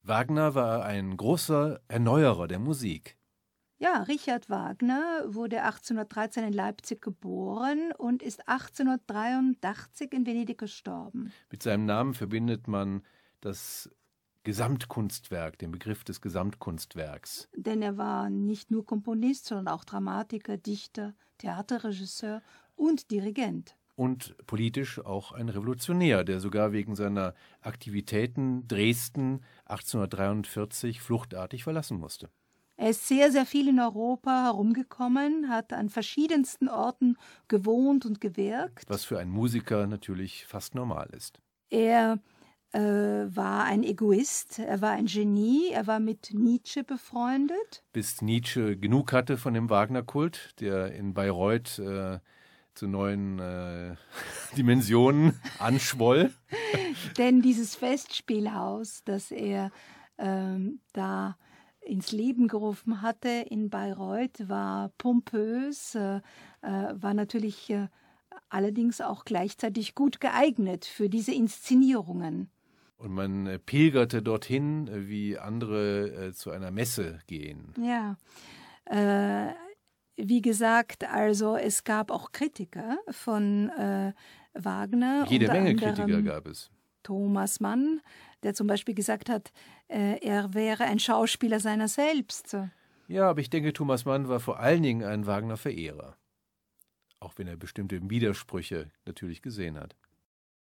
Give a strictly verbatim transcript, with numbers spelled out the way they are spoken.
Wagner war ein großer Erneuerer der Musik. Ja, Richard Wagner wurde achtzehnhundertdreizehn in Leipzig geboren und ist achtzehnhundertdreiundachtzig in Venedig gestorben. Mit seinem Namen verbindet man das Gesamtkunstwerk, den Begriff des Gesamtkunstwerks. Denn er war nicht nur Komponist, sondern auch Dramatiker, Dichter, Theaterregisseur und Dirigent. Und politisch auch ein Revolutionär, der sogar wegen seiner Aktivitäten Dresden achtzehnhundertdreiundvierzig fluchtartig verlassen musste. Er ist sehr, sehr viel in Europa herumgekommen, hat an verschiedensten Orten gewohnt und gewirkt. Was für einen Musiker natürlich fast normal ist. Er äh, war ein Egoist, er war ein Genie, er war mit Nietzsche befreundet. Bis Nietzsche genug hatte von dem Wagner-Kult, der in Bayreuth äh, zu neuen äh, Dimensionen anschwoll. Denn dieses Festspielhaus, das er ähm, da ins Leben gerufen hatte in Bayreuth, war pompös, äh, äh, war natürlich äh, allerdings auch gleichzeitig gut geeignet für diese Inszenierungen. Und man äh, pilgerte dorthin, äh, wie andere äh, zu einer Messe gehen. Ja, äh, wie gesagt, also es gab auch Kritiker von äh, Wagner. Jede unter Menge anderem Kritiker gab es. Thomas Mann, der zum Beispiel gesagt hat, äh, er wäre ein Schauspieler seiner selbst. Ja, aber ich denke, Thomas Mann war vor allen Dingen ein Wagner-Verehrer. Auch wenn er bestimmte Widersprüche natürlich gesehen hat.